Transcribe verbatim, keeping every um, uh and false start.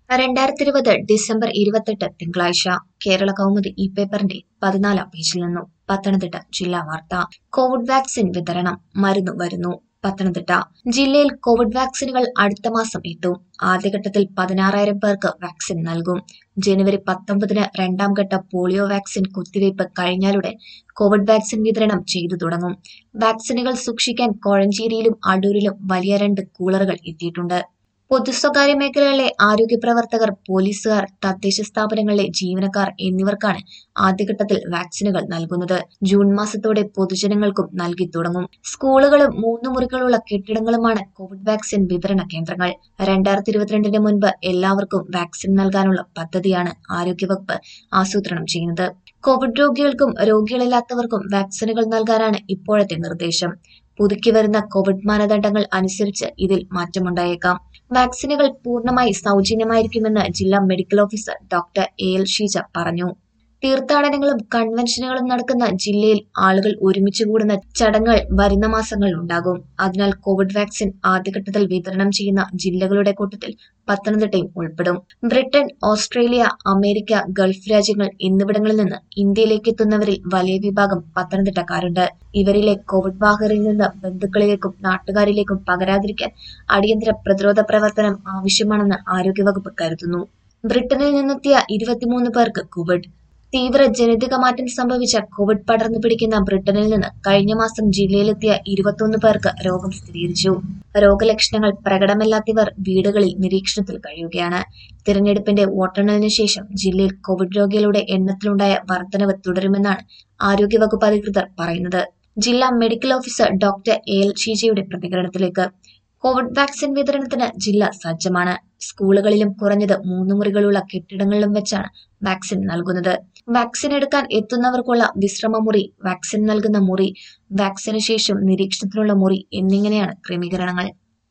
രണ്ടായിരത്തി ഇരുപത് ഡിസംബർ ഇരുപത്തെട്ട് തിങ്കളാഴ്ച കേരള കൗമുദി ഈ പേപ്പറിന്റെ പതിനാലാം പേജിൽ നിന്നും പത്തനംതിട്ട ജില്ലാ വാർത്ത. കോവിഡ് വാക്സിൻ വിതരണം മരുന്നു വരുന്നു. പത്തനംതിട്ട ജില്ലയിൽ കോവിഡ് വാക്സിനുകൾ അടുത്ത മാസം എത്തും. ആദ്യഘട്ടത്തിൽ പതിനാറായിരം പേർക്ക് വാക്സിൻ നൽകും. ജനുവരി പത്തൊമ്പതിന് രണ്ടാം ഘട്ട പോളിയോ വാക്സിൻ കുത്തിവയ്പ് കഴിഞ്ഞാലുടൻ കോവിഡ് വാക്സിൻ വിതരണം ചെയ്തു തുടങ്ങും. വാക്സിനുകൾ സൂക്ഷിക്കാൻ കോഴഞ്ചേരിയിലും അടൂരിലും വലിയ രണ്ട് കൂളറുകൾ എത്തിയിട്ടുണ്ട്. പൊതു സ്വകാര്യ മേഖലകളിലെ ആരോഗ്യ പ്രവർത്തകർ, പോലീസുകാർ, തദ്ദേശ സ്ഥാപനങ്ങളിലെ ജീവനക്കാർ എന്നിവർക്കാണ് ആദ്യഘട്ടത്തിൽ വാക്സിനുകൾ നൽകുന്നത്. ജൂൺ മാസത്തോടെ പൊതുജനങ്ങൾക്കും നൽകി തുടങ്ങും. സ്കൂളുകളും മൂന്ന് മുറികളുള്ള കെട്ടിടങ്ങളുമാണ് കോവിഡ് വാക്സിൻ വിതരണ കേന്ദ്രങ്ങൾ. രണ്ടായിരത്തി ഇരുപത്തിരണ്ടിന് മുൻപ് എല്ലാവർക്കും വാക്സിൻ നൽകാനുള്ള പദ്ധതിയാണ് ആരോഗ്യവകുപ്പ് ആസൂത്രണം ചെയ്യുന്നത്. കോവിഡ് രോഗികൾക്കും രോഗികളില്ലാത്തവർക്കും വാക്സിനുകൾ നൽകാനാണ് ഇപ്പോഴത്തെ നിർദ്ദേശം. പുതുക്കി വരുന്ന കോവിഡ് മാനദണ്ഡങ്ങൾ അനുസരിച്ച് ഇതിൽ മാറ്റമുണ്ടായേക്കാം. വാക്സിനുകൾ പൂർണ്ണമായി സൗജന്യമായിരിക്കുമെന്ന് ജില്ലാ medical officer doctor A L Sheeja പറഞ്ഞു. തീർത്ഥാടനങ്ങളും കൺവെൻഷനുകളും നടക്കുന്ന ജില്ലയിൽ ആളുകൾ ഒരുമിച്ച് കൂടുന്ന ചടങ്ങുകൾ വരുന്ന മാസങ്ങളിൽ ഉണ്ടാകും. അതിനാൽ കോവിഡ് വാക്സിൻ ആദ്യഘട്ടത്തിൽ വിതരണം ചെയ്യുന്ന ജില്ലകളുടെ കൂട്ടത്തിൽ പത്തനംതിട്ടയും ഉൾപ്പെടും. ബ്രിട്ടൻ, ഓസ്ട്രേലിയ, അമേരിക്ക, ഗൾഫ് രാജ്യങ്ങൾ എന്നിവിടങ്ങളിൽ നിന്ന് ഇന്ത്യയിലേക്ക് എത്തുന്നവരിൽ വലിയ വിഭാഗം പത്തനംതിട്ടക്കാരുണ്ട്. ഇവരിലെ കോവിഡ് വാഹകരിൽ നിന്ന് ബന്ധുക്കളിലേക്കും നാട്ടുകാരിലേക്കും പകരാതിരിക്കാൻ അടിയന്തര പ്രതിരോധ പ്രവർത്തനം ആവശ്യമാണെന്ന് ആരോഗ്യവകുപ്പ് കരുതുന്നു. ബ്രിട്ടനിൽ നിന്നെത്തിയ ഇരുപത്തിമൂന്ന് പേർക്ക് കോവിഡ്. തീവ്ര ജനിതക മാറ്റം സംഭവിച്ച കോവിഡ് പടർന്നു പിടിക്കുന്ന ബ്രിട്ടനിൽ നിന്ന് കഴിഞ്ഞ മാസം ജില്ലയിലെത്തിയ ഇരുപത്തൊന്ന് പേർക്ക് രോഗം സ്ഥിരീകരിച്ചു. രോഗലക്ഷണങ്ങൾ പ്രകടമല്ലാത്തവർ വീടുകളിൽ നിരീക്ഷണത്തിൽ കഴിയുകയാണ്. തിരഞ്ഞെടുപ്പിന്റെ വോട്ടെണ്ണലിന് ശേഷം ജില്ലയിൽ കോവിഡ് രോഗികളുടെ എണ്ണത്തിലുണ്ടായ വർധനവ് തുടരുമെന്നാണ് ആരോഗ്യവകുപ്പ് അധികൃതർ പറയുന്നത്. ജില്ലാ medical officer doctor A L ഷീജയുടെ പ്രതികരണത്തിലേക്ക്. കോവിഡ് വാക്സിൻ വിതരണത്തിന് ജില്ല സജ്ജമാണ്. സ്കൂളുകളിലും കുറഞ്ഞത് മൂന്ന് മുറികളുള്ള കെട്ടിടങ്ങളിലും വെച്ചാണ് വാക്സിൻ നൽകുന്നത്. വാക്സിൻ എടുക്കാൻ എത്തുന്നവർക്കുള്ള വിശ്രമമുറി, വാക്സിൻ നൽകുന്ന മുറി, വാക്സിന് ശേഷം നിരീക്ഷണത്തിനുള്ള മുറി എന്നിങ്ങനെയാണ് ക്രമീകരണങ്ങൾ.